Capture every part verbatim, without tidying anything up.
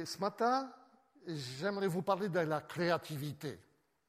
ce matin, j'aimerais vous parler de la créativité.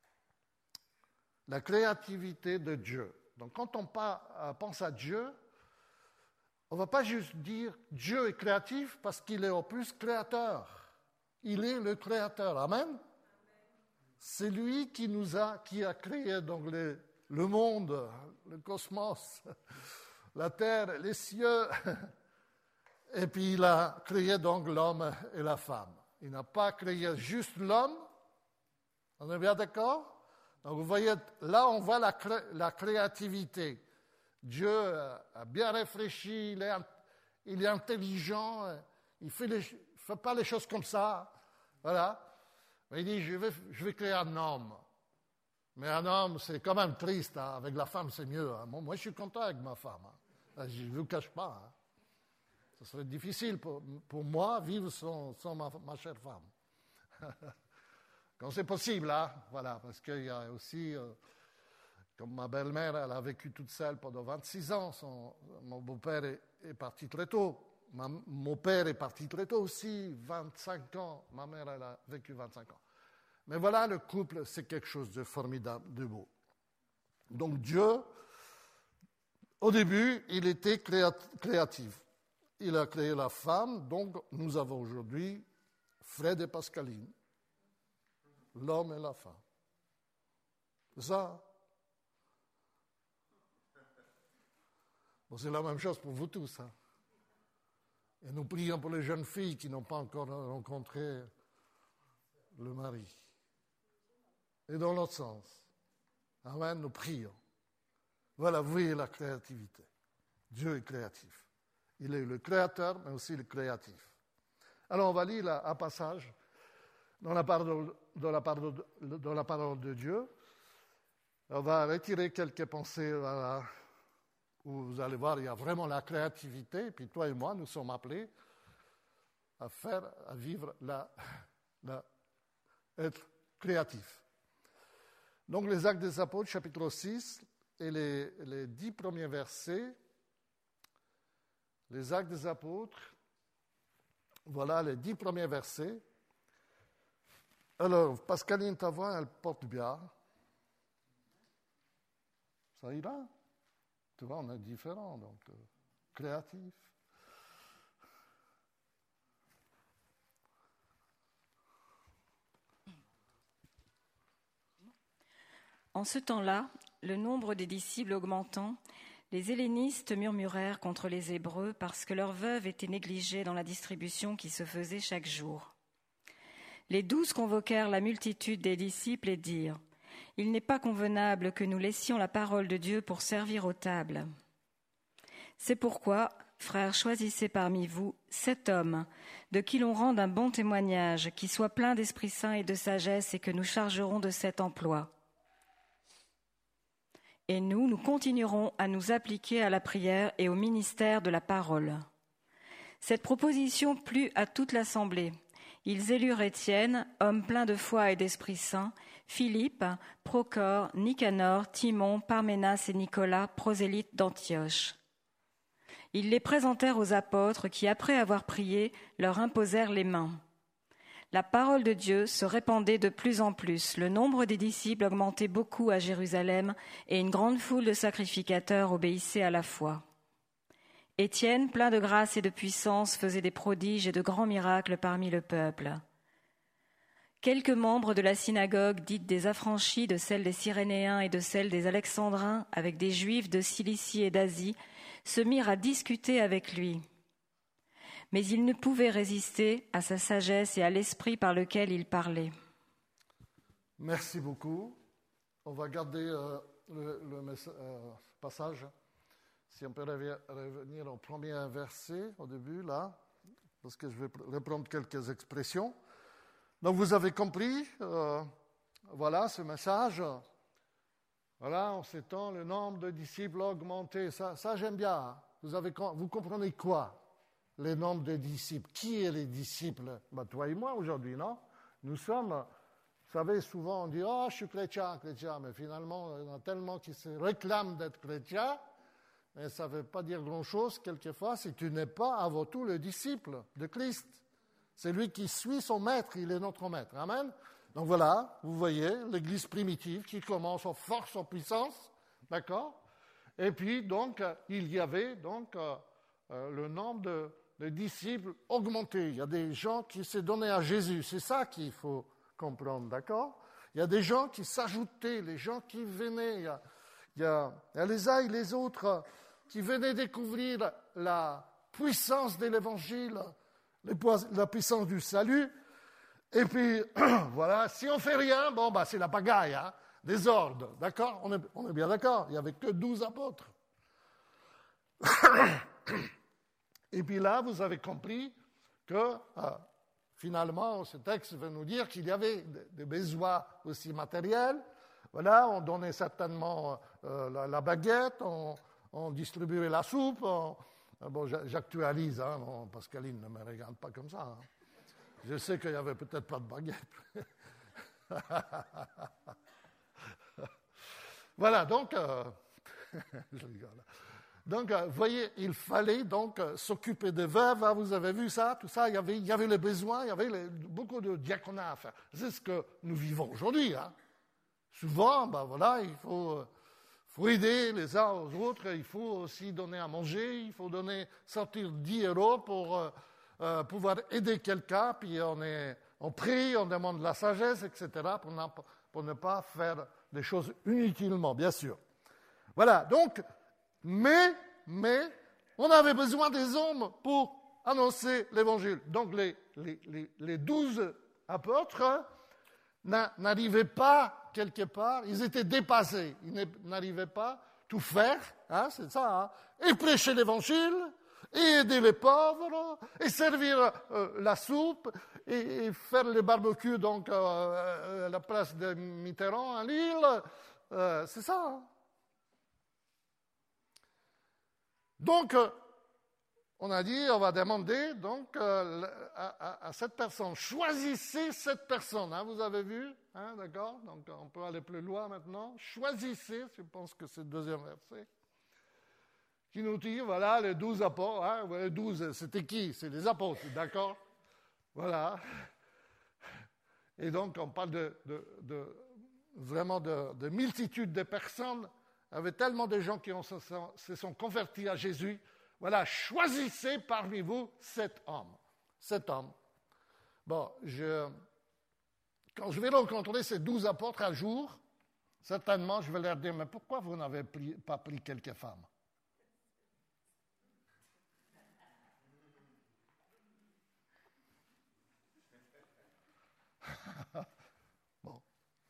La créativité de Dieu. Donc, quand on pense à Dieu, on ne va pas juste dire Dieu est créatif parce qu'il est au plus créateur. Il est le créateur. Amen. Amen. C'est lui qui nous a, qui a créé donc les, le monde, le cosmos, la terre, les cieux. Et puis il a créé donc l'homme et la femme. Il n'a pas créé juste l'homme. On est bien d'accord? Donc vous voyez, là on voit la, cré- la créativité. Dieu a bien réfléchi, il est, il est intelligent, il ne fait, fait pas les choses comme ça. Voilà. Mais il dit, je vais, je vais créer un homme. Mais un homme, c'est quand même triste. Hein. Avec la femme, c'est mieux. Hein. Moi, je suis content avec ma femme. Hein. Je ne vous cache pas. Hein. Ce serait difficile pour, pour moi vivre sans, sans ma, ma chère femme. Quand c'est possible, hein, voilà, parce qu'il y a aussi, euh, comme ma belle-mère, elle a vécu toute seule pendant vingt-six ans, son, mon beau-père est, est parti très tôt, ma, mon père est parti très tôt aussi, vingt-cinq ans, ma mère, elle a vécu vingt-cinq ans. Mais voilà, le couple, c'est quelque chose de formidable, de beau. Donc Dieu, au début, il était créatif. Il a créé la femme, donc nous avons aujourd'hui Fred et Pascaline. L'homme et la femme. C'est ça. Bon, c'est la même chose pour vous tous. Hein. Et nous prions pour les jeunes filles qui n'ont pas encore rencontré le mari. Et dans l'autre sens. Amen, nous prions. Voilà, vous voyez la créativité. Dieu est créatif. Il est le créateur, mais aussi le créatif. Alors, on va lire un passage dans la parole, dans la parole, dans la parole de Dieu. On va retirer quelques pensées voilà, où vous allez voir, il y a vraiment la créativité. Et puis toi et moi, nous sommes appelés à faire, à vivre, la, la, être créatifs. Donc les Actes des Apôtres, chapitre six, et les, les dix premiers versets. Les Actes des Apôtres, voilà les dix premiers versets. Alors, Pascaline, ta voix, elle porte bien. Ça ira? Tu vois, on est différents, donc euh, créatifs. En ce temps-là, le nombre des disciples augmentant, les hellénistes murmurèrent contre les Hébreux parce que leurs veuves étaient négligées dans la distribution qui se faisait chaque jour. Les douze convoquèrent la multitude des disciples et dirent « Il n'est pas convenable que nous laissions la parole de Dieu pour servir aux tables. C'est pourquoi, frères, choisissez parmi vous sept hommes de qui l'on rende un bon témoignage, qui soit plein d'Esprit Saint et de sagesse et que nous chargerons de cet emploi. Et nous, nous continuerons à nous appliquer à la prière et au ministère de la parole. » Cette proposition plut à toute l'assemblée. Ils élurent Étienne, homme plein de foi et d'Esprit Saint, Philippe, Procor, Nicanor, Timon, Parménas et Nicolas, prosélytes d'Antioche. Ils les présentèrent aux apôtres qui, après avoir prié, leur imposèrent les mains. La parole de Dieu se répandait de plus en plus, le nombre des disciples augmentait beaucoup à Jérusalem et une grande foule de sacrificateurs obéissait à la foi. Étienne, plein de grâce et de puissance, faisait des prodiges et de grands miracles parmi le peuple. Quelques membres de la synagogue, dite des affranchis, de celle des Cyrénéens et de celle des Alexandrins, avec des Juifs de Cilicie et d'Asie, se mirent à discuter avec lui. Mais ils ne pouvaient résister à sa sagesse et à l'esprit par lequel il parlait. Merci beaucoup. On va garder euh, le, le messa- euh, passage. Si on peut revenir au premier verset, au début, là, parce que je vais reprendre quelques expressions. Donc, vous avez compris, euh, voilà, ce message. Voilà, en ces temps, le nombre de disciples a augmenté. Ça, ça j'aime bien. Vous, avez, vous comprenez quoi? Le nombre de disciples. Qui est les disciples? Ben, toi et moi aujourd'hui, non? Nous sommes, vous savez, souvent on dit « Oh, je suis chrétien, chrétien », mais finalement, il y en a tellement qui se réclament d'être chrétiens, mais ça ne veut pas dire grand-chose quelquefois si tu n'es pas avant tout le disciple de Christ. C'est lui qui suit son maître, il est notre maître. Amen. Donc voilà, vous voyez, l'Église primitive qui commence en force, en puissance, d'accord? Et puis donc, il y avait donc euh, euh, le nombre de, de disciples augmenté. Il y a des gens qui s'est donné à Jésus, c'est ça qu'il faut comprendre, d'accord? Il y a des gens qui s'ajoutaient, les gens qui venaient, il y a, il y a, il y a les uns et les autres qui venaient découvrir la puissance de l'Évangile, la puissance du salut. Et puis, voilà, si on ne fait rien, bon, bah, c'est la pagaille, hein, désordre, d'accord? On est, on est bien d'accord, il n'y avait que douze apôtres. Et puis là, vous avez compris que, euh, finalement, ce texte veut nous dire qu'il y avait des besoins aussi matériels. Voilà, on donnait certainement euh, la, la baguette, on, on distribuait la soupe. On, bon, j'actualise, hein, bon, Pascaline ne me regarde pas comme ça. Hein. Je sais qu'il n'y avait peut-être pas de baguette. Voilà, donc, euh, je rigole. Donc, vous voyez, il fallait donc s'occuper des veuves, hein, vous avez vu ça, tout ça, il y avait, il y avait les besoins, il y avait les, beaucoup de diaconat à faire. C'est ce que nous vivons aujourd'hui. Hein. Souvent, ben voilà, il faut, faut aider les uns aux autres, il faut aussi donner à manger, il faut donner, sortir dix euros pour euh, euh, pouvoir aider quelqu'un, puis on, est, on prie, on demande la sagesse, et cetera, pour, pour ne pas faire des choses inutilement, bien sûr. Voilà, donc, mais, mais, on avait besoin des hommes pour annoncer l'évangile. Donc, les, les, les, les douze apôtres n'arrivaient pas quelque part, ils étaient dépassés, ils n'arrivaient pas tout faire, hein, c'est ça, hein, et prêcher l'évangile, et aider les pauvres, et servir euh, la soupe, et, et faire les barbecues donc euh, à la place de Mitterrand à Lille, euh, c'est ça. Hein. Donc, euh, on a dit, on va demander donc euh, à, à, à cette personne, choisissez cette personne, hein, vous avez vu, hein, d'accord? Donc on peut aller plus loin maintenant. Choisissez, je pense que c'est le deuxième verset, qui nous dit, voilà, les douze apôtres, hein, les douze, c'était qui? C'est les apôtres, d'accord? Voilà. Et donc on parle de, de, de vraiment de, de multitude de personnes. Il y avait tellement de gens qui ont, se, sont, se sont convertis à Jésus. Voilà, choisissez parmi vous cet homme. Cet homme. Bon, je, quand je vais rencontrer ces douze apôtres un jour, certainement, je vais leur dire, mais pourquoi vous n'avez pris, pas pris quelques femmes? Bon.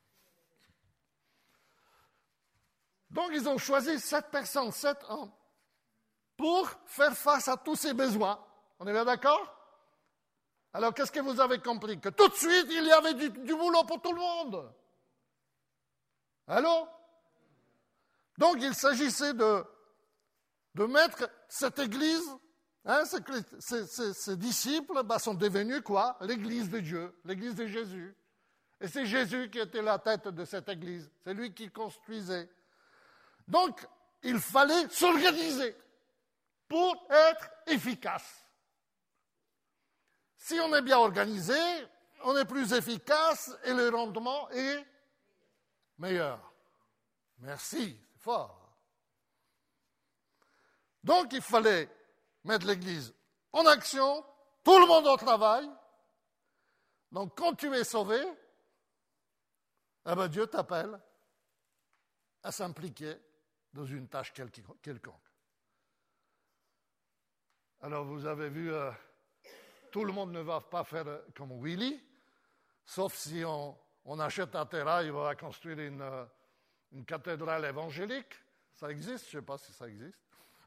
Donc, ils ont choisi sept personnes, sept hommes, pour faire face à tous ces besoins. On est bien d'accord? Alors, qu'est-ce que vous avez compris? Que tout de suite, il y avait du, du boulot pour tout le monde. Allô? Donc, il s'agissait de, de mettre cette église, hein, ces, ces, ces, ces disciples bah, sont devenus quoi? L'église de Dieu, l'église de Jésus. Et c'est Jésus qui était la tête de cette église. C'est lui qui construisait. Donc, il fallait s'organiser pour être efficace. Si on est bien organisé, on est plus efficace et le rendement est meilleur. Merci, c'est fort. Donc, il fallait mettre l'Église en action, tout le monde au travail. Donc, quand tu es sauvé, eh ben, Dieu t'appelle à s'impliquer dans une tâche quelconque. Alors, vous avez vu, euh, tout le monde ne va pas faire comme Willy, sauf si on, on achète un terrain, il va construire une, une cathédrale évangélique. Ça existe? Je ne sais pas si ça existe.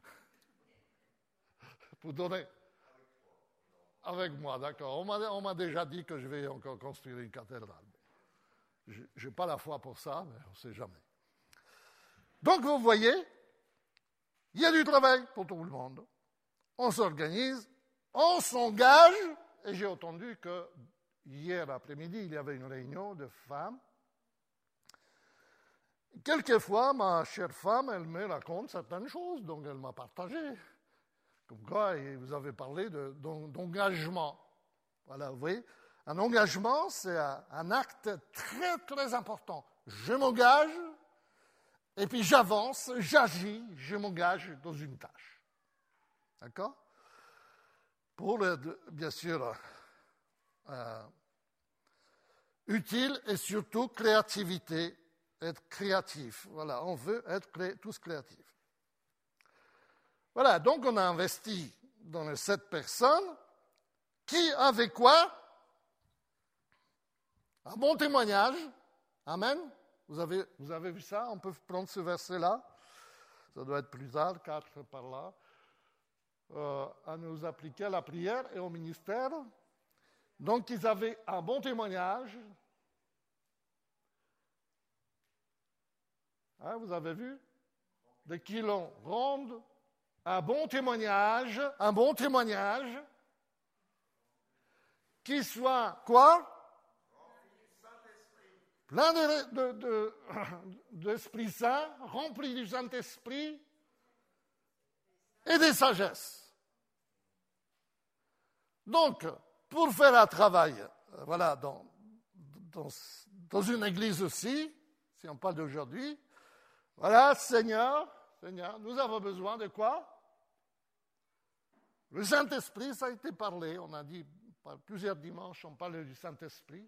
Pour donner... Avec moi, d'accord. On m'a, on m'a déjà dit que je vais encore construire une cathédrale. Je n'ai pas la foi pour ça, mais on ne sait jamais. Donc, vous voyez, il y a du travail pour tout le monde. On s'organise, on s'engage, et j'ai entendu que hier après-midi, il y avait une réunion de femmes. Quelquefois, ma chère femme, elle me raconte certaines choses, donc elle m'a partagé. Comme quoi, vous avez parlé de, d'engagement. Voilà, vous voyez, un engagement, c'est un, un acte très, très important. Je m'engage, et puis j'avance, j'agis, je m'engage dans une tâche. D'accord? Pour, le, bien sûr, euh, utile et surtout créativité, être créatif. Voilà, on veut être cré, tous créatifs. Voilà, donc on a investi dans les sept personnes qui avaient quoi? Un bon témoignage. Amen. Vous avez, vous avez vu ça? On peut prendre ce verset-là. Ça doit être plus tard, quatre par là. Euh, à nous appliquer à la prière et au ministère. Donc, ils avaient un bon témoignage. Hein, vous avez vu? De qui l'on rende un bon témoignage, un bon témoignage qui soit quoi? Plein de, de, de, d'Esprit Saint, rempli du Saint-Esprit et des sagesses. Donc, pour faire un travail, voilà, dans, dans, dans une église aussi, si on parle d'aujourd'hui, voilà, Seigneur, Seigneur, nous avons besoin de quoi? Le Saint-Esprit, ça a été parlé, on a dit, par plusieurs dimanches, on parle du Saint-Esprit.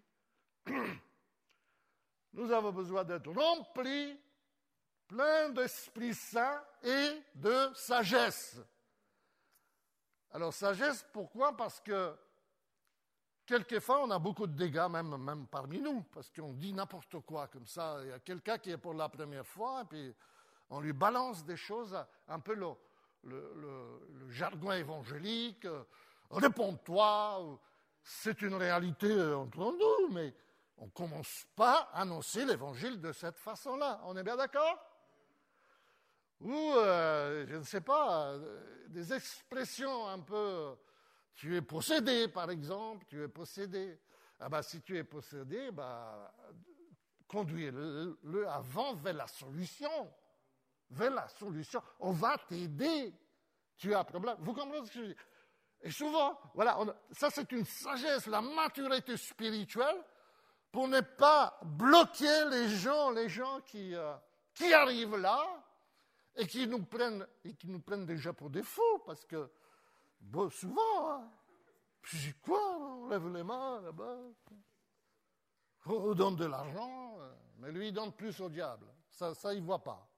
Nous avons besoin d'être remplis, pleins d'Esprit Saint et de sagesse. Alors, sagesse, pourquoi? Parce que quelquefois, on a beaucoup de dégâts, même, même parmi nous, parce qu'on dit n'importe quoi comme ça. Il y a quelqu'un qui est pour la première fois, et puis on lui balance des choses, un peu le, le, le, le jargon évangélique, euh, réponds-toi, c'est une réalité entre nous, mais on ne commence pas à annoncer l'évangile de cette façon-là. On est bien d'accord? Ou, euh, je ne sais pas, euh, des expressions un peu... Tu es possédé, par exemple, tu es possédé. Ah ben, si tu es possédé, ben, conduis-le le avant vers la solution. Vers la solution. On va t'aider. Tu as un problème. Vous comprenez ce que je dis? Et souvent, voilà, on, ça c'est une sagesse, la maturité spirituelle, pour ne pas bloquer les gens, les gens qui, euh, qui arrivent là et qui nous prennent, et qui nous prennent déjà pour des fous, parce que bon, souvent, hein, je dis quoi, on lève les mains là-bas, on donne de l'argent, mais lui il donne plus au diable, ça, ça il ne voit pas.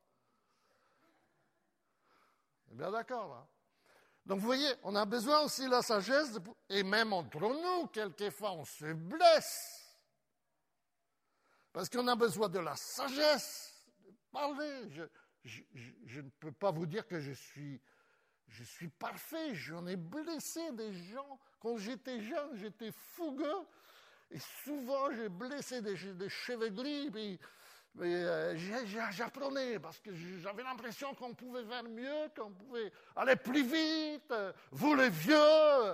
C'est bien d'accord, là. Donc vous voyez, on a besoin aussi de la sagesse, de, et même entre nous, quelquefois on se blesse. Parce qu'on a besoin de la sagesse, de parler. Je, je, je, je ne peux pas vous dire que je suis, je suis parfait. J'en ai blessé des gens. Quand j'étais jeune, j'étais fougueux. Et souvent, j'ai blessé des, des chevaleries. Puis, mais, euh, j'apprenais parce que j'avais l'impression qu'on pouvait faire mieux, qu'on pouvait aller plus vite. Vous les vieux.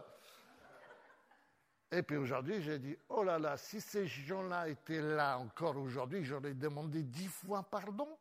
Et puis aujourd'hui, j'ai dit, oh là là, si ces gens-là étaient là encore aujourd'hui, j'aurais demandé dix fois pardon.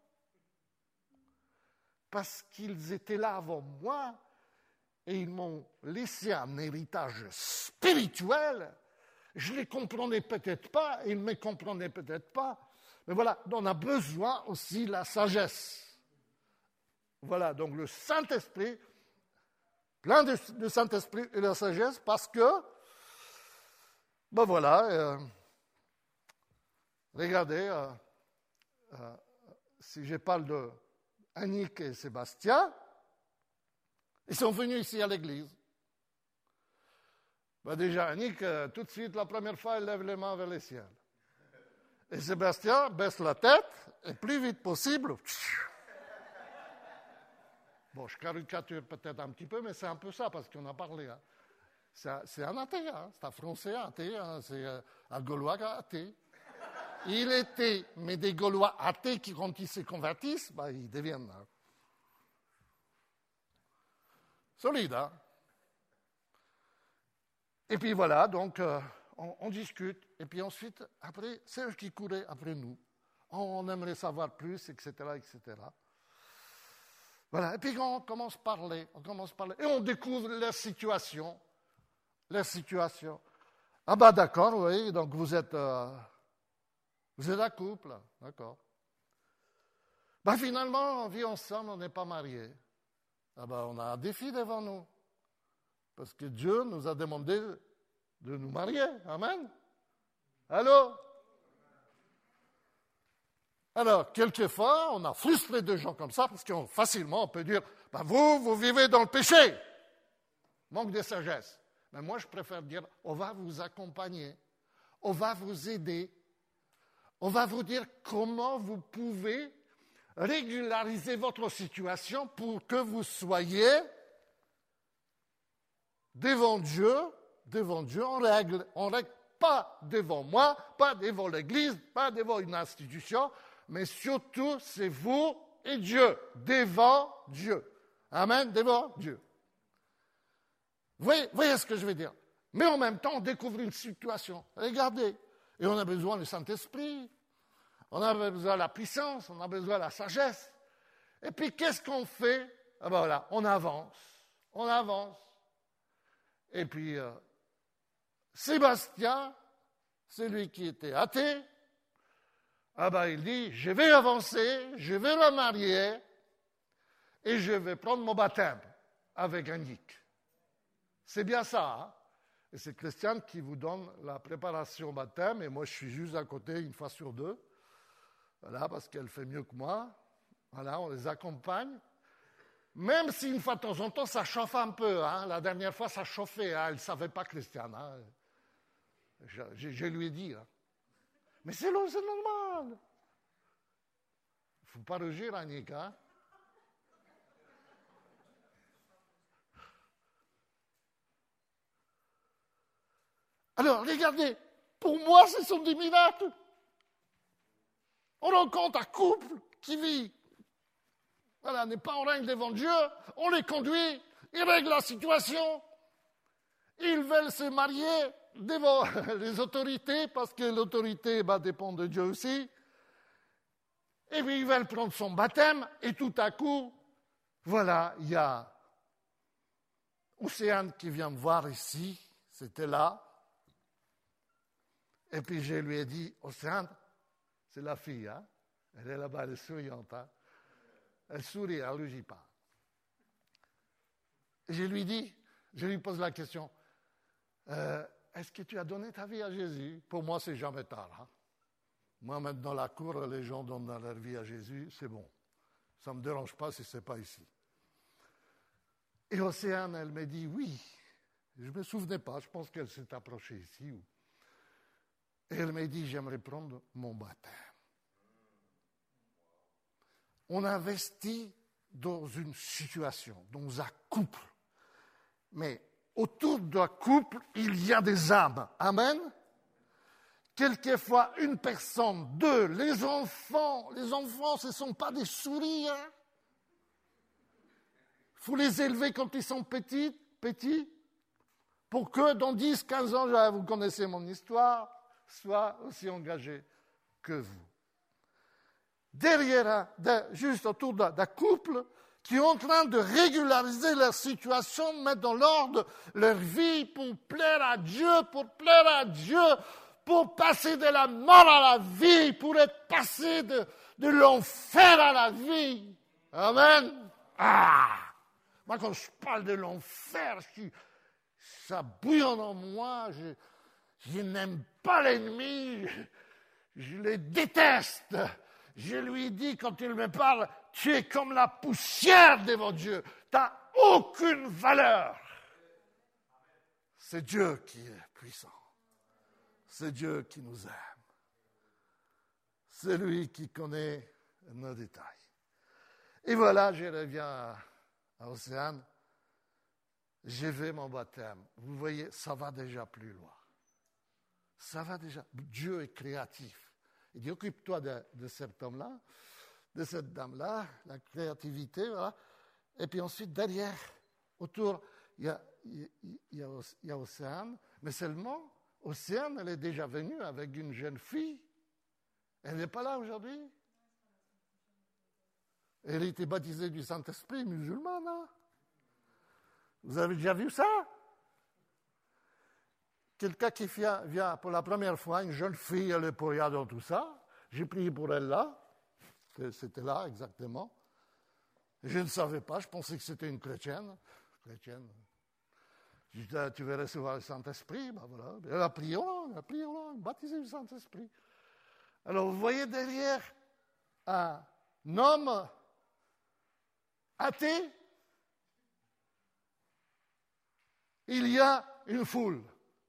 Parce qu'ils étaient là avant moi et ils m'ont laissé un héritage spirituel. Je ne les comprenais peut-être pas, ils ne me comprenaient peut-être pas. Mais voilà, on a besoin aussi de la sagesse. Voilà, donc le Saint-Esprit, plein de, de Saint-Esprit et de la sagesse, parce que ben voilà, euh, regardez, euh, euh, si je parle de Annick et Sébastien, ils sont venus ici à l'église. Ben déjà, Annick, euh, tout de suite, la première fois, elle lève les mains vers le ciel. Et Sébastien baisse la tête, et plus vite possible, bon, je caricature peut-être un petit peu, mais c'est un peu ça, parce qu'on a parlé, hein. C'est un, c'est un athée, hein. C'est un Français athée, hein. C'est un Gaulois athée. Il était, mais des Gaulois athées qui, quand ils se convertissent, bah, ils deviennent hein, solides. Hein. Et puis voilà, donc euh, on, on discute, et puis ensuite, après, c'est eux qui couraient après nous. On aimerait savoir plus, et cetera, et cetera. Voilà, et puis on commence à parler, on commence à parler, et on découvre leur situation. Leur situation. Ah bah d'accord, oui, donc vous êtes, euh, vous êtes un couple, d'accord. Bah finalement, on vit ensemble, on n'est pas mariés. Ah bah on a un défi devant nous. Parce que Dieu nous a demandé de nous marier. Amen. Allô? Alors, quelquefois, on a frustré des gens comme ça, parce que facilement, on peut dire, bah vous, vous vivez dans le péché. Manque de sagesse. Mais moi, je préfère dire, on va vous accompagner, on va vous aider, on va vous dire comment vous pouvez régulariser votre situation pour que vous soyez devant Dieu, devant Dieu en règle. En règle, pas devant moi, pas devant l'Église, pas devant une institution, mais surtout, c'est vous et Dieu, devant Dieu. Amen, devant Dieu. Vous voyez, voyez ce que je veux dire? Mais en même temps, on découvre une situation. Regardez. Et on a besoin du Saint-Esprit. On a besoin de la puissance. On a besoin de la sagesse. Et puis, qu'est-ce qu'on fait? Ah ben voilà, on avance. On avance. Et puis, euh, Sébastien, celui qui était athée, ah ben il dit, je vais avancer, je vais me marier et je vais prendre mon baptême avec Annick. C'est bien ça, hein? Et c'est Christiane qui vous donne la préparation au baptême, et moi je suis juste à côté une fois sur deux, voilà, parce qu'elle fait mieux que moi. Voilà, on les accompagne. Même si une fois de temps en temps, ça chauffe un peu. Hein? La dernière fois, ça chauffait. Hein? Elle ne savait pas, Christiane. Hein? Je, je, je lui ai dit. Hein? Mais c'est, c'est normal. Il ne faut pas rougir, Annick. Hein? Alors, regardez. Pour moi, ce sont des miracles. On rencontre un couple qui vit. Voilà, n'est pas en règle devant Dieu, on les conduit, ils règlent la situation, ils veulent se marier devant les autorités, parce que l'autorité bah, dépend de Dieu aussi, et puis ils veulent prendre son baptême, et tout à coup, voilà, il y a Océane qui vient me voir ici, c'était là, et puis je lui ai dit, Océane, c'est la fille, hein? Elle est là-bas, elle est souriante, hein? Elle sourit, elle ne rougit pas. Et je lui dis, je lui pose la question, euh, est-ce que tu as donné ta vie à Jésus? Pour moi, c'est jamais tard. Hein? Moi, maintenant, dans la cour, les gens donnent leur vie à Jésus, c'est bon. Ça ne me dérange pas si ce n'est pas ici. Et Océane, elle me dit, oui. Je ne me souvenais pas, je pense qu'elle s'est approchée ici. Et elle me dit, j'aimerais prendre mon baptême. On investit dans une situation, dans un couple. Mais autour d'un couple, il y a des âmes. Amen. Quelquefois, une personne, deux, les enfants. Les enfants, ce ne sont pas des souris. Hein? Il faut les élever quand ils sont petits, petits, pour que dans dix, quinze ans, vous connaissez mon histoire, soient aussi engagés que vous. Derrière, juste autour d'un couple qui est en train de régulariser leur situation, mettre dans l'ordre leur vie pour plaire à Dieu, pour plaire à Dieu, pour passer de la mort à la vie, pour être passé de, de l'enfer à la vie. Amen. Ah! Moi, quand je parle de l'enfer, je, ça bouillonne en moi, je, je n'aime pas l'ennemi, je, je le déteste. Je lui dis, quand il me parle, tu es comme la poussière devant Dieu. Tu n'as aucune valeur. C'est Dieu qui est puissant. C'est Dieu qui nous aime. C'est lui qui connaît nos détails. Et voilà, je reviens à, à Océane. J'ai fait mon baptême. Vous voyez, ça va déjà plus loin. Ça va déjà. Dieu est créatif. Il dit, occupe-toi de, de cet homme-là, de cette dame-là, la créativité, voilà. Et puis ensuite, derrière, autour, il y a, il y a, il y a Océane, mais seulement, Océane, elle est déjà venue avec une jeune fille. Elle n'est pas là aujourd'hui. Elle a été baptisée du Saint-Esprit, musulmane. Hein? Vous avez déjà vu ça? quelqu'un qui vient, vient pour la première fois, une jeune fille, elle est pour rien dans tout ça. J'ai prié pour elle là. C'était là, exactement. Je ne savais pas, je pensais que c'était une chrétienne. chrétienne. Je disais, tu vas recevoir le Saint-Esprit. Ben voilà. Elle a prié, oh, elle a prié, oh, baptisé du Saint-Esprit. Alors, vous voyez derrière un homme athée, il y a une foule.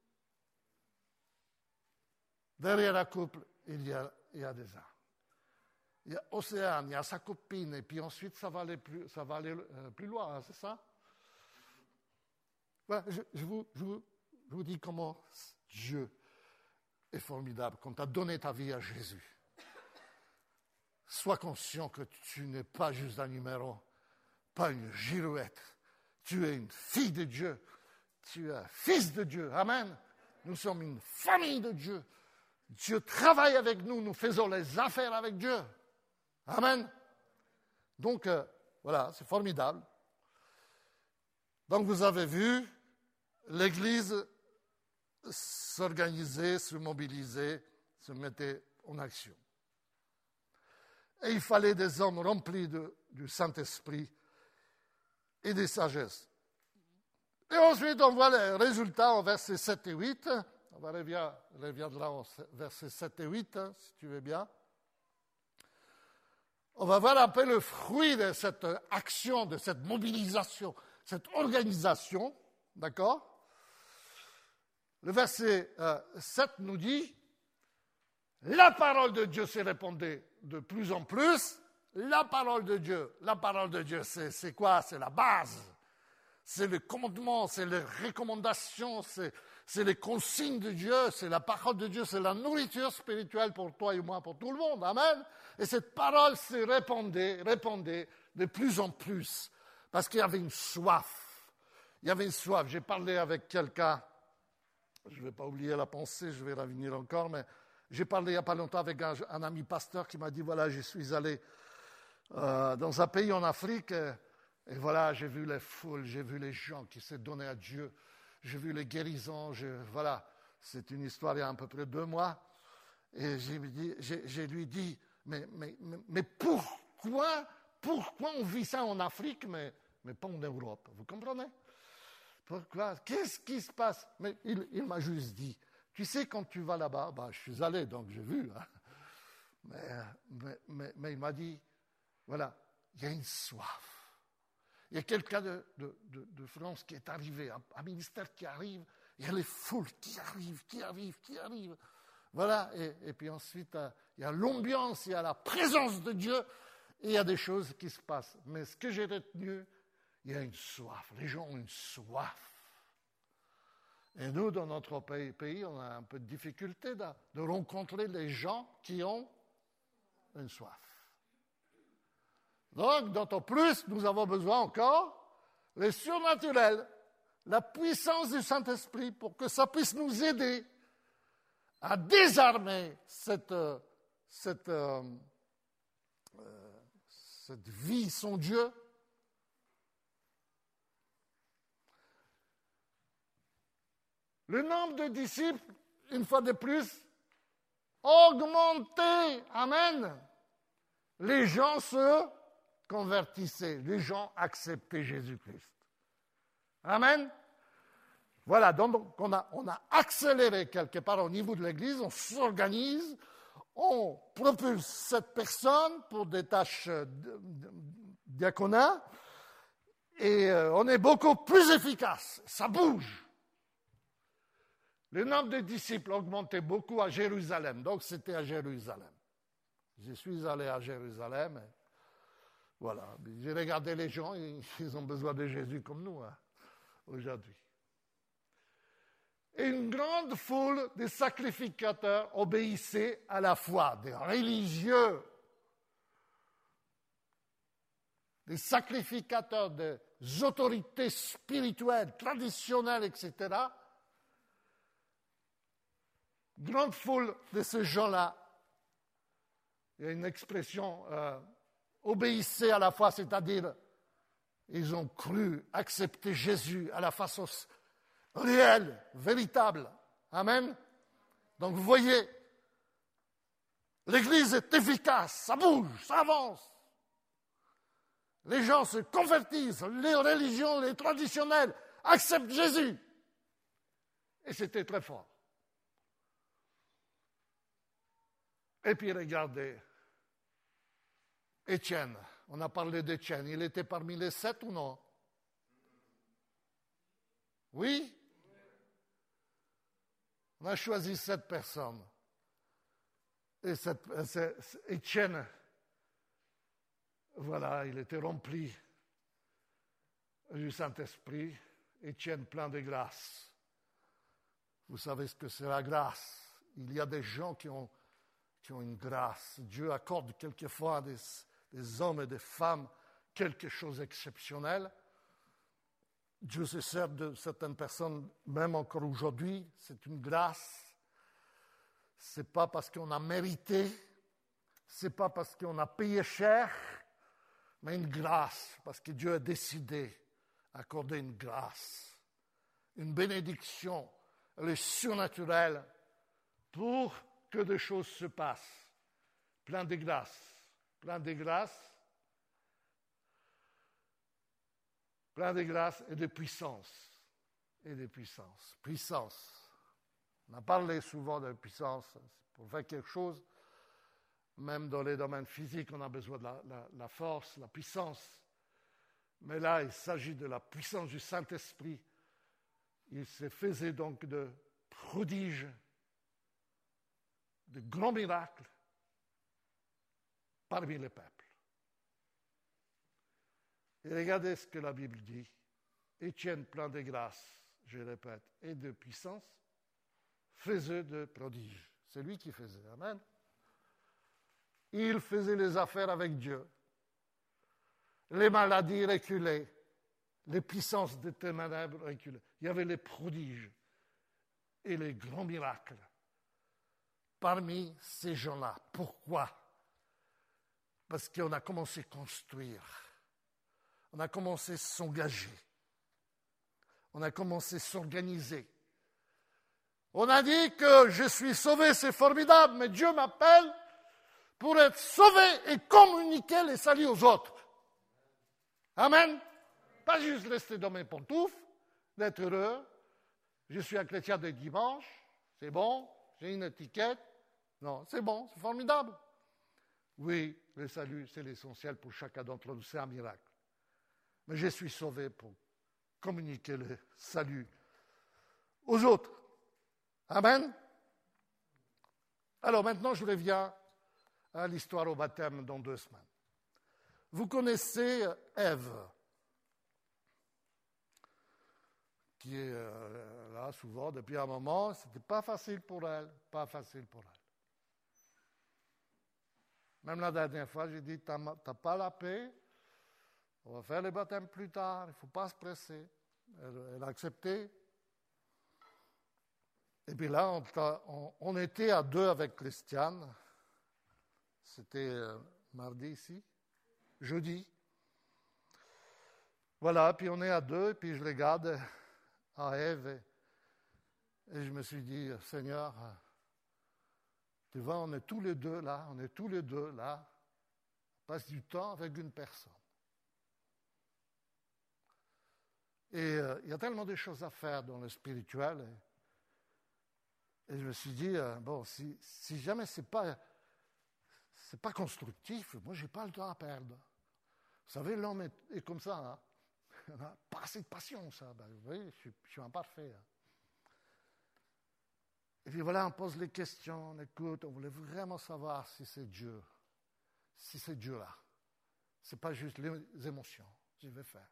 Derrière un couple, il y a, il y a des âmes. Il y a Océane, il y a sa copine, et puis ensuite, ça va aller plus, ça va aller, euh, plus loin, hein, c'est ça? Voilà, je, je, vous, je, vous, je vous dis comment Dieu est formidable, quand tu as donné ta vie à Jésus. Sois conscient que tu n'es pas juste un numéro, pas une girouette. Tu es une fille de Dieu. Tu es un fils de Dieu. Amen. Nous sommes une famille de Dieu. Dieu travaille avec nous. Nous faisons les affaires avec Dieu. Amen. Donc, euh, voilà, c'est formidable. Donc, vous avez vu, l'Église s'organisait, se mobilisait, se mettait en action. Et il fallait des hommes remplis de, du Saint-Esprit et de sagesse. Et ensuite, on voit les résultats au verset sept et huit. On va revenir, reviendra au verset sept et huit, hein, si tu veux bien. On va voir un peu le fruit de cette action, de cette mobilisation, cette organisation, d'accord? Le verset euh, sept nous dit, la parole de Dieu s'est répandue de plus en plus. La parole de Dieu, la parole de Dieu, c'est, c'est quoi? C'est la base. C'est le commandement, c'est les recommandations, c'est, c'est les consignes de Dieu, c'est la parole de Dieu, c'est la nourriture spirituelle pour toi et moi, pour tout le monde. Amen. Et cette parole s'est répandue, répandue de plus en plus, parce qu'il y avait une soif. Il y avait une soif. J'ai parlé avec quelqu'un, je ne vais pas oublier la pensée, je vais revenir encore, mais j'ai parlé il n'y a pas longtemps avec un, un ami pasteur qui m'a dit, voilà, je suis allé euh, dans un pays en Afrique, et, et voilà, j'ai vu les foules, j'ai vu les gens qui s'est donné à Dieu, j'ai vu les guérisons, je, voilà, c'est une histoire il y a à peu près deux mois, et j'ai, dit, j'ai, j'ai lui dit, mais, mais, mais, mais pourquoi, pourquoi on vit ça en Afrique, mais, mais pas en Europe, vous comprenez? Pourquoi? Qu'est-ce qui se passe? Mais il, il m'a juste dit, tu sais, quand tu vas là-bas, bah, je suis allé, donc j'ai vu, hein. mais, mais, mais, mais il m'a dit, voilà, il y a une soif. Il y a quelqu'un de, de, de, de France qui est arrivé, un, un ministère qui arrive, il y a les foules qui arrivent, qui arrivent, qui arrivent. Voilà, et, et puis ensuite, il y a l'ambiance, il y a la présence de Dieu, et il y a des choses qui se passent. Mais ce que j'ai retenu, il y a une soif, les gens ont une soif. Et nous, dans notre pays, pays, on a un peu de difficulté de, de rencontrer les gens qui ont une soif. Donc, d'autant plus, nous avons besoin encore le surnaturel, la puissance du Saint-Esprit pour que ça puisse nous aider à désarmer cette, cette, euh, cette vie sans Dieu. Le nombre de disciples, une fois de plus, augmentait. Amen. Les gens se convertissaient. Les gens acceptaient Jésus-Christ. Amen. Voilà, donc on a, on a accéléré quelque part au niveau de l'Église, on s'organise, on propulse cette personne pour des tâches diaconat et on est beaucoup plus efficace. Ça bouge. Le nombre de disciples augmentait beaucoup à Jérusalem, donc c'était à Jérusalem. Je suis allé à Jérusalem, et voilà. J'ai regardé les gens, ils ont besoin de Jésus comme nous, hein, aujourd'hui. Et une grande foule de sacrificateurs obéissaient à la foi, des religieux, des sacrificateurs, des autorités spirituelles, traditionnelles, et cetera. Grande foule de ces gens-là, il y a une expression, euh, obéissaient à la foi, c'est-à-dire, ils ont cru, accepté Jésus à la façon réelle, véritable, Amen. Donc vous voyez, l'Église est efficace, ça bouge, ça avance. Les gens se convertissent, les religions, les traditionnelles acceptent Jésus. Et c'était très fort. Et puis regardez, Étienne, on a parlé d'Étienne, il était parmi les sept ou non? Oui? On a choisi sept personnes. Et cette, c'est, c'est, Étienne, voilà, il était rempli du Saint-Esprit. Étienne plein de grâce. Vous savez ce que c'est la grâce. Il y a des gens qui ont, qui ont une grâce. Dieu accorde quelquefois à des, des hommes et des femmes quelque chose d'exceptionnel. Dieu se sert de certaines personnes, même encore aujourd'hui, c'est une grâce. Ce n'est pas parce qu'on a mérité, ce n'est pas parce qu'on a payé cher, mais une grâce, parce que Dieu a décidé d'accorder une grâce, une bénédiction, le surnaturel, pour que des choses se passent. Plein de grâce, plein de grâce. Plein de grâce et de puissance. Et de puissance. Puissance. On a parlé souvent de puissance. Pour faire quelque chose, même dans les domaines physiques, on a besoin de la, la, la force, la puissance. Mais là, il s'agit de la puissance du Saint-Esprit. Il se faisait donc de prodiges, de grands miracles parmi les peuples. Et regardez ce que la Bible dit. Étienne, plein de grâce, je répète, et de puissance, faisait de prodiges. C'est lui qui faisait. Amen. Il faisait les affaires avec Dieu. Les maladies reculées, les puissances des ténèbres reculées. Il y avait les prodiges et les grands miracles parmi ces gens-là. Pourquoi? Parce qu'on a commencé à construire. On a commencé à s'engager. On a commencé à s'organiser. On a dit que je suis sauvé, c'est formidable, mais Dieu m'appelle pour être sauvé et communiquer les saluts aux autres. Amen. Pas juste rester dans mes pantoufles, d'être heureux. Je suis un chrétien de dimanche, c'est bon, j'ai une étiquette. Non, c'est bon, c'est formidable. Oui, le salut, c'est l'essentiel pour chacun d'entre nous, c'est un miracle. Mais je suis sauvé pour communiquer le salut aux autres. Amen. Alors maintenant, je reviens à l'histoire au baptême dans deux semaines. Vous connaissez Ève, qui est euh, là souvent depuis un moment. Ce n'était pas facile pour elle, pas facile pour elle. Même la dernière fois, j'ai dit, tu n'as pas la paix. On va faire le baptême plus tard, il ne faut pas se presser. Elle, elle a accepté. Et puis là, on, on, on était à deux avec Christiane. C'était euh, mardi ici, jeudi. Voilà, puis on est à deux, et puis je regarde à Ève, et, et je me suis dit, Seigneur, tu vois, on est tous les deux là, on est tous les deux là, on passe du temps avec une personne. Et euh, il y a tellement de choses à faire dans le spirituel. Et, et je me suis dit, euh, bon, si, si jamais ce n'est pas, c'est pas constructif, moi, je n'ai pas le temps à perdre. Vous savez, l'homme est, est comme ça. Hein? On n'a pas assez de passion, ça. Ben, vous voyez, je, je suis imparfait. Hein? Et puis voilà, on pose les questions, on écoute, on voulait vraiment savoir si c'est Dieu. Si c'est Dieu là. Ce n'est pas juste les émotions. Je vais faire.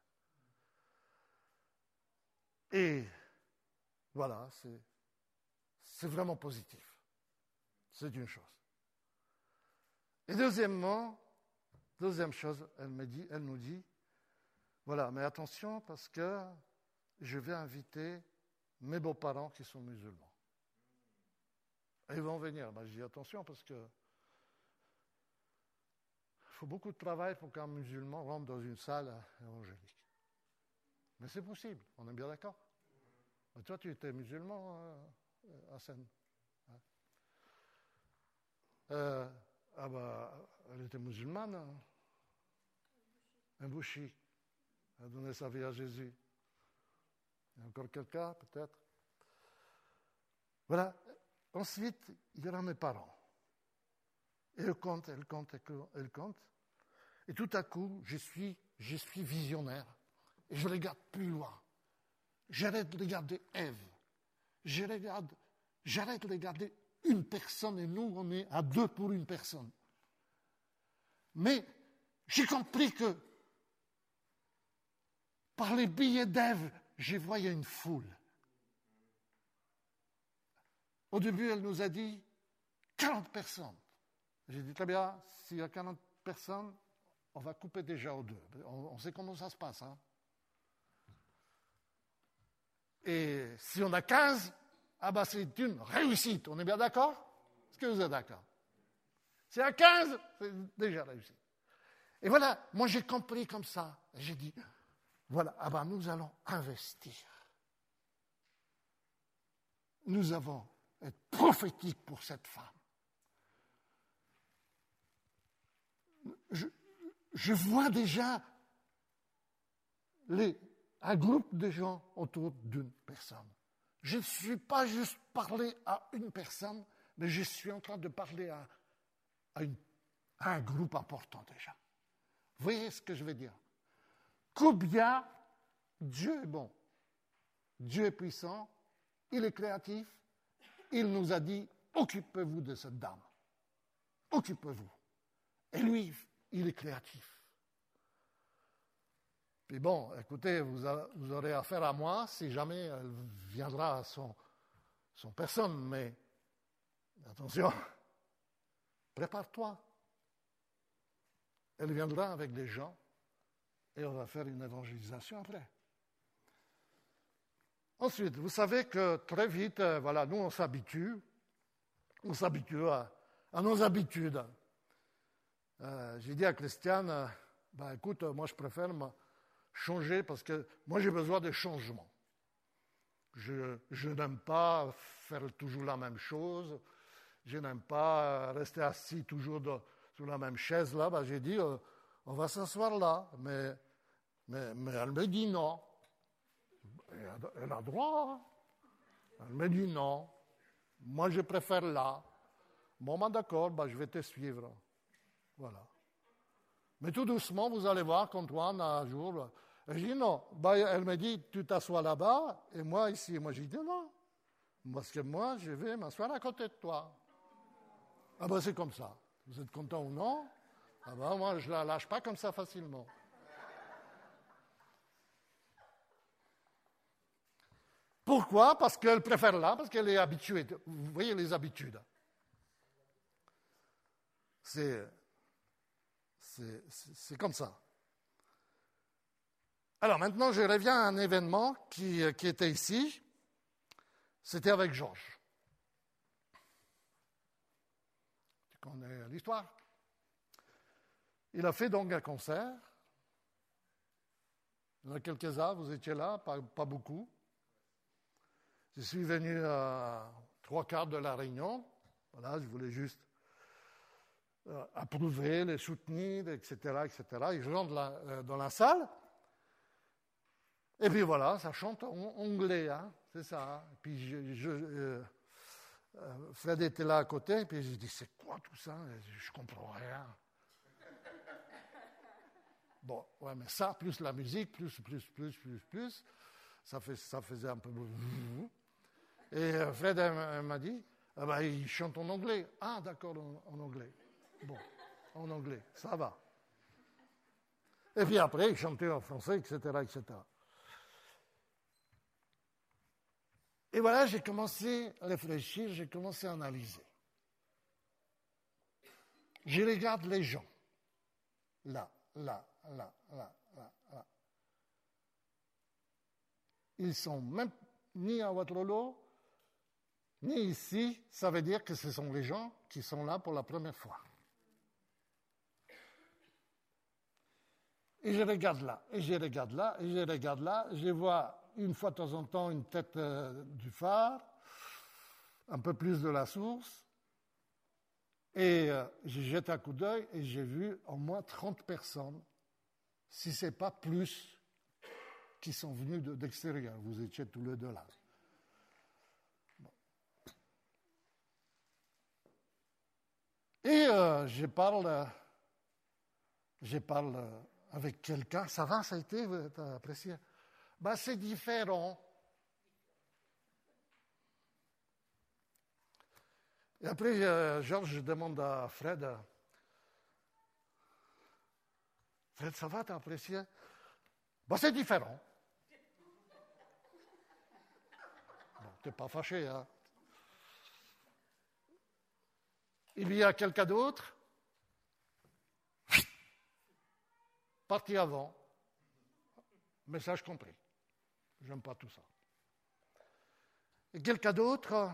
Et voilà, c'est, c'est vraiment positif. C'est une chose. Et deuxièmement, deuxième chose, elle me dit, elle nous dit, voilà, mais attention parce que je vais inviter mes beaux-parents qui sont musulmans. Et ils vont venir. Ben, je dis attention parce que il faut beaucoup de travail pour qu'un musulman rentre dans une salle évangélique. Mais c'est possible, on est bien d'accord. Mais toi, tu étais musulman, euh, à Seine. Euh, ah bah, elle était musulmane. Hein. Un bouchi. Elle a donné sa vie à Jésus. Il y a encore quelqu'un, peut-être. Voilà. Ensuite, il y aura mes parents. Et elle compte, elle compte, elle compte. Et tout à coup, je suis, je suis visionnaire. Et je regarde plus loin. J'arrête de regarder Ève. Je regarde, j'arrête de regarder une personne et nous, on est à deux pour une personne. Mais j'ai compris que par les billets d'Ève, je voyais une foule. Au début, elle nous a dit quarante personnes. J'ai dit, très bien, s'il y a quarante personnes, on va couper déjà aux deux. On, on sait comment ça se passe. Hein? Et si on a quinze, ah ben c'est une réussite. On est bien d'accord? Est-ce que vous êtes d'accord? S'il y a quinze, c'est déjà réussi. Et voilà, moi j'ai compris comme ça. J'ai dit, voilà, ah ben nous allons investir. Nous avons être prophétiques pour cette femme. Je, je vois déjà les, un groupe de gens autour d'une personne. Je ne suis pas juste parlé à une personne, mais je suis en train de parler à, à, une, à un groupe important déjà. Vous voyez ce que je veux dire? Combien Dieu est bon, Dieu est puissant, il est créatif, il nous a dit, occupez-vous de cette dame, occupez-vous. Et lui, il est créatif. Puis bon, écoutez, vous, a, vous aurez affaire à moi si jamais elle viendra à son, son personne, mais attention, prépare-toi. Elle viendra avec des gens et on va faire une évangélisation après. Ensuite, vous savez que très vite, voilà, nous on s'habitue, on s'habitue à, à nos habitudes. Euh, j'ai dit à Christiane, euh, ben, écoute, moi je préfère me changer parce que moi j'ai besoin de changement. Je, je n'aime pas faire toujours la même chose, je n'aime pas rester assis toujours de, sur la même chaise là. Ben, j'ai dit, euh, on va s'asseoir là, mais, mais, mais elle me dit non. Elle a droit. Elle me dit non. Moi je préfère là. Bon, ben, d'accord, ben, je vais te suivre. Voilà. Mais tout doucement, vous allez voir qu'Antoine, un jour, je dis non. Ben, elle me dit, tu t'assois là-bas, et moi ici. Moi, j'ai dit non. Parce que moi, je vais m'asseoir à côté de toi. Ah ben, c'est comme ça. Vous êtes content ou non? Ah ben, moi, je ne la lâche pas comme ça facilement. Pourquoi? Parce qu'elle préfère là, parce qu'elle est habituée. Vous voyez les habitudes. C'est... C'est, c'est, c'est comme ça. Alors maintenant, je reviens à un événement qui, qui était ici. C'était avec Georges. Tu connais l'histoire. Il a fait donc un concert. Il y en a quelques-uns, vous étiez là, pas, pas beaucoup. Je suis venu à trois quarts de la réunion. Voilà, je voulais juste Euh, approuver, les soutenir, et cetera, et cetera. Ils rentrent la, euh, dans la salle, et puis voilà, ça chante en anglais, hein, c'est ça. Hein. Et puis je, je, euh, euh, Fred était là à côté, et puis je dis, c'est quoi tout ça? Je comprends rien. Bon, ouais, mais ça, plus la musique, plus, plus, plus, plus, plus, ça, fait, ça faisait un peu... Et euh, Fred elle, elle m'a dit, ah ben, il chante en anglais. Ah, d'accord, en, en anglais. Bon, en anglais, ça va. Et puis après, il chantait en français, et cetera, et cetera. Et voilà, j'ai commencé à réfléchir, j'ai commencé à analyser. Je regarde les gens. Là, là, là, là, là, là. Ils sont même ni à Waterloo, ni ici. Ça veut dire que ce sont les gens qui sont là pour la première fois. Et je regarde là, et je regarde là, et je regarde là, je vois une fois de temps en temps une tête euh, du phare, un peu plus de la source, et euh, j'ai jeté un coup d'œil et j'ai vu au moins trente personnes, si ce n'est pas plus, qui sont venus de, d'extérieur. Vous étiez tous les deux là. Bon. Et euh, je parle, euh, je parle euh, avec quelqu'un. Ça va, ça a été, vous avez apprécié? Ben, c'est différent. Et après, euh, Georges demande à Fred, euh, Fred, ça va, t'as apprécié? Ben, c'est différent. Bon, t'es pas fâché, hein? Il y a quelqu'un d'autre? Parti avant. Message compris. J'aime pas tout ça. Et quelqu'un d'autre?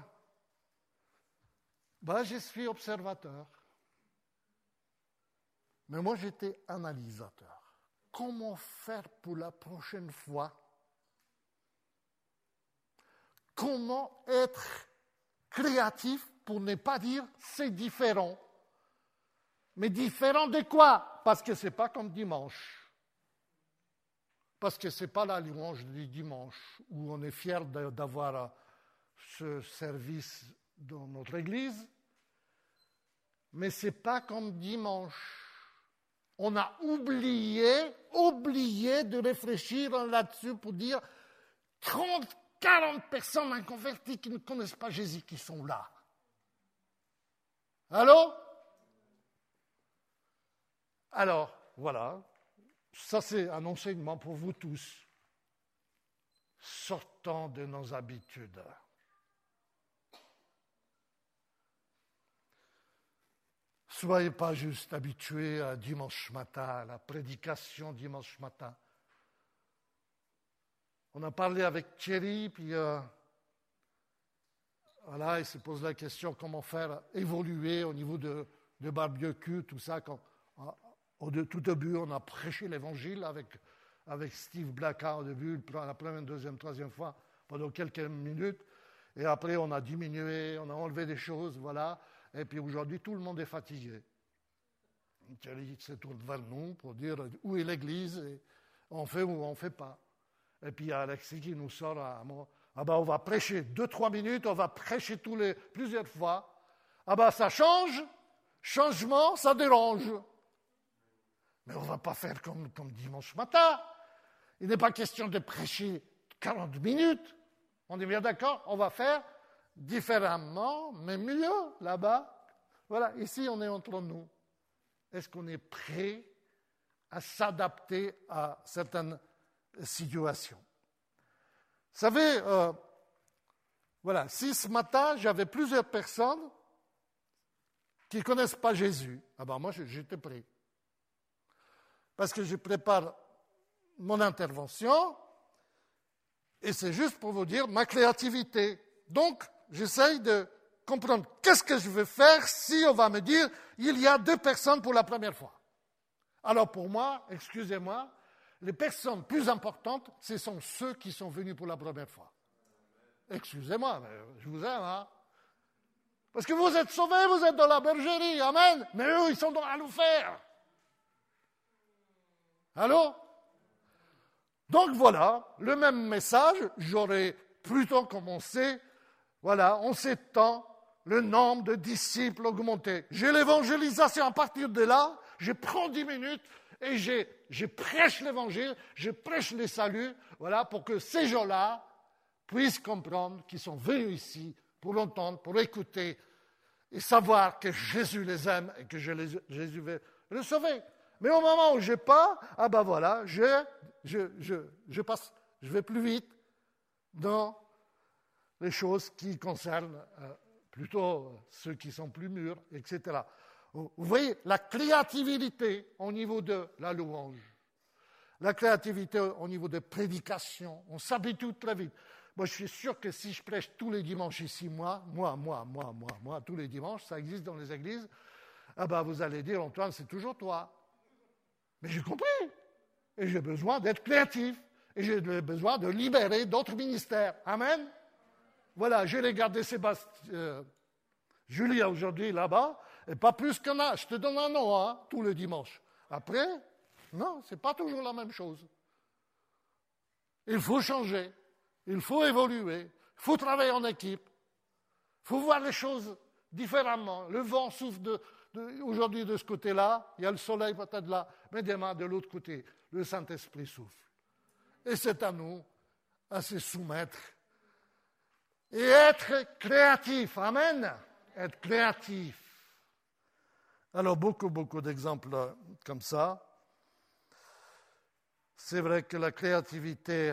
Ben, je suis observateur. Mais moi, j'étais analysateur. Comment faire pour la prochaine fois? Comment être créatif pour ne pas dire c'est différent? Mais différent de quoi? Parce que ce n'est pas comme dimanche. Parce que ce n'est pas la louange du dimanche où on est fier d'avoir ce service dans notre église, mais ce n'est pas comme dimanche. On a oublié, oublié de réfléchir là-dessus pour dire trente, quarante personnes inconverties qui ne connaissent pas Jésus qui sont là. Allô? Alors, voilà, ça c'est un enseignement pour vous tous. Sortons de nos habitudes. Soyez pas juste habitués à dimanche matin, à la prédication dimanche matin. On a parlé avec Thierry, puis euh, voilà, il se pose la question comment faire évoluer au niveau de, de barbecue, tout ça. Quand, au, tout au début, on a prêché l'évangile avec, avec Steve Blacka au début, la première, deuxième, troisième fois, pendant quelques minutes. Et après, on a diminué, on a enlevé des choses, voilà. Et puis aujourd'hui, tout le monde est fatigué. Thierry se tourne vers nous pour dire où est l'église, et on fait ou on ne fait pas. Et puis il y a Alexis qui nous sort à moi. Ah ben on va prêcher deux, trois minutes, on va prêcher tous les, plusieurs fois. Ah ben ça change, changement, ça dérange. Mais on ne va pas faire comme, comme dimanche matin. Il n'est pas question de prêcher quarante minutes. On est bien d'accord? On va faire différemment, mais mieux là-bas. Voilà, ici on est entre nous. Est-ce qu'on est prêt à s'adapter à certaines situations? Vous savez, euh, voilà, si ce matin j'avais plusieurs personnes qui ne connaissent pas Jésus, ah ben moi j'étais prêt. Parce que je prépare mon intervention et c'est juste pour vous dire ma créativité. Donc, j'essaye de comprendre qu'est-ce que je veux faire si on va me dire il y a deux personnes pour la première fois. Alors pour moi, excusez-moi, les personnes plus importantes, ce sont ceux qui sont venus pour la première fois. Excusez-moi, mais je vous aime, hein? Parce que vous êtes sauvés, vous êtes dans la bergerie, amen. Mais eux, ils sont dans à nous faire. Allô? Donc voilà, le même message, j'aurais plutôt commencé, voilà, en sept temps, le nombre de disciples augmenté. J'ai l'évangélisation à partir de là, je prends dix minutes et je, je prêche l'évangile, je prêche le salut, voilà, pour que ces gens-là puissent comprendre qu'ils sont venus ici pour l'entendre, pour écouter et savoir que Jésus les aime et que je les, Jésus veut les sauver. Mais au moment où je n'ai pas, ah ben voilà, je, je, je, je passe, je vais plus vite dans les choses qui concernent euh, plutôt ceux qui sont plus mûrs, et cetera. Vous voyez, la créativité au niveau de la louange, la créativité au niveau de prédication, on s'habitue très vite. Moi, je suis sûr que si je prêche tous les dimanches ici, moi, moi, moi, moi, moi, moi, tous les dimanches, ça existe dans les églises, ah ben vous allez dire, Antoine, c'est toujours toi. Mais j'ai compris. Et j'ai besoin d'être créatif. Et j'ai besoin de libérer d'autres ministères. Amen. voilà, j'ai regardé Sébastien, euh, Julia aujourd'hui là-bas, et pas plus qu'un an. Je te donne un nom, hein, tous les dimanches. Après, non, c'est pas toujours la même chose. Il faut changer, il faut évoluer, il faut travailler en équipe, il faut voir les choses différemment. Le vent souffle de, de, aujourd'hui de ce côté-là, il y a le soleil peut-être là, mais demain de l'autre côté, le Saint-Esprit souffle. Et c'est à nous à se soumettre et être créatif. Amen. Être créatif. Alors, beaucoup, beaucoup d'exemples comme ça. C'est vrai que la créativité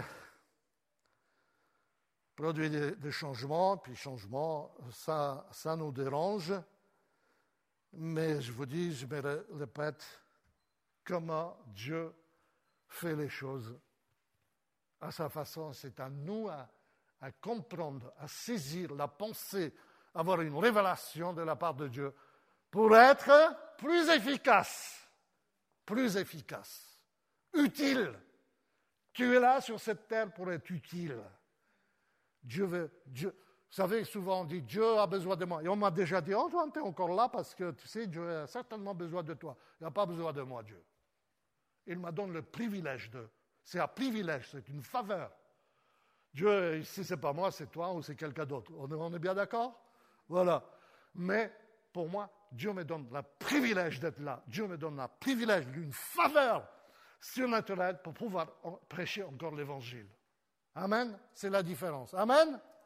produit des, des changements, puis changements, ça, ça nous dérange. Mais je vous dis, je me répète, comment Dieu fait les choses à sa façon. C'est à nous à, à comprendre, à saisir la pensée, avoir une révélation de la part de Dieu pour être plus efficace, plus efficace, utile. Tu es là sur cette terre pour être utile. Dieu veut, Dieu, vous savez, souvent on dit Dieu a besoin de moi. Et on m'a déjà dit, Antoine, tu es encore là parce que tu sais, Dieu a certainement besoin de toi. Il n'a pas besoin de moi, Dieu. Il m'a donné le privilège de. C'est un privilège, c'est une faveur. Dieu, si ce n'est pas moi, c'est toi ou c'est quelqu'un d'autre. On est, on est bien d'accord? Voilà. Mais pour moi, Dieu me donne le privilège d'être là. Dieu me donne le privilège d'une faveur surnaturelle pour pouvoir prêcher encore l'Évangile. Amen. C'est la différence. Amen.